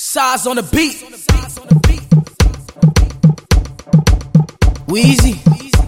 Size on the beat. Wheezy.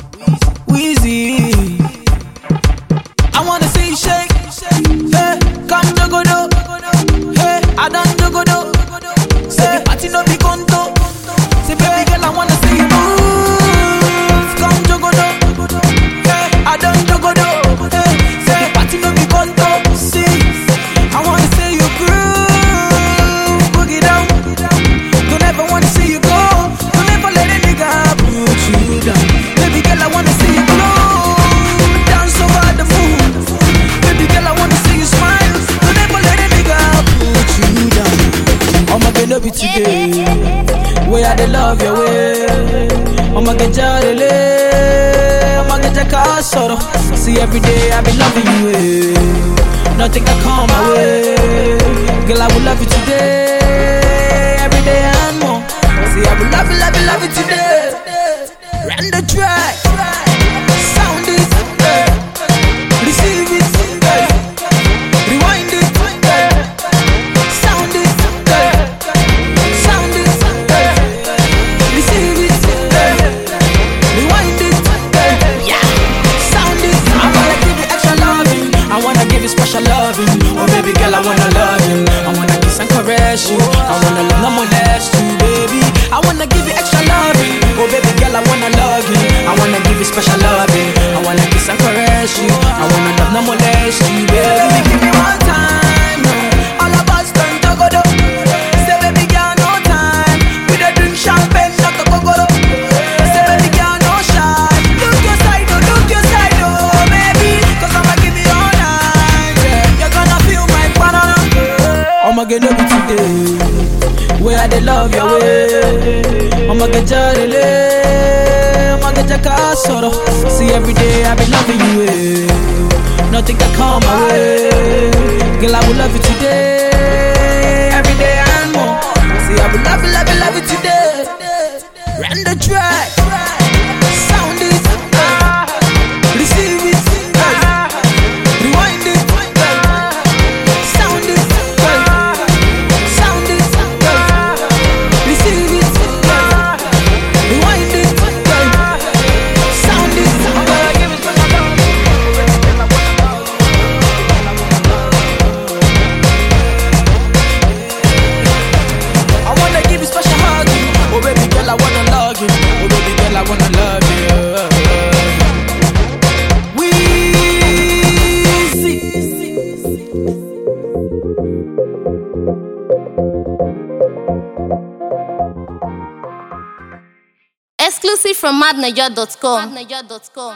I wanna see you shake. Hey, come jogodo. Hey, I done jogodo. Say the party no be conto. Say baby girl, I wanna see you move. Come jogodo. Hey, I done jogodo. Hey, say the party no be conto. See, I wanna see you groove, boogie down. Don't ever wanna see you go. Don't ever let a nigga put you down. Baby girl, I wanna see you glow. Dance over the moon. Baby girl, I wanna see you smile. Don't ever let a nigga put you down. I'ma get up today. Way I dey love your way. I'ma get jarele. I'ma get your car sort of. See every day I be loving you. Nothing can come my way. Girl, I will love you today. Every day and more. See, I will love you today. Run the track. Sound it. Receive it. Rewind it. Sound it. Sound it. Receive it. Rewind it. Yeah. Sound it. I wanna give you extra loving. I wanna give you special loving. Oh baby girl, I wanna love you. I wanna kiss and caress you. I wanna love, no molest you, baby. I wanna give you extra loving. Oh baby girl, I wanna love you. I wanna give you special loving. I wanna kiss and caress you. I wanna love, no molest you, baby. Give me one time, all about turn togodo. Say baby girl, no time. We dey drink champagne, not a gogoro. Say baby girl, no shy. Look your side, oh baby. 'Cause I'ma give you all night. Yeah. You're gonna feel my banana. I'ma get up today. Way I dey love your way. I'ma get jarele. I'ma get your car sort of. See every day I be loving you. Nothing can come my way. Girl, I will love you today. Every day and more. See I will love you today. Run the track. Sound it. Receive it. Rewind it. Sound it. Sound it. Receive it. Rewind it. Sound it. I wanna give you special hugging. Oh baby girl, I wanna love you. Oh baby girl, I wanna love you. Weezy. Exclusive from madnaja.com.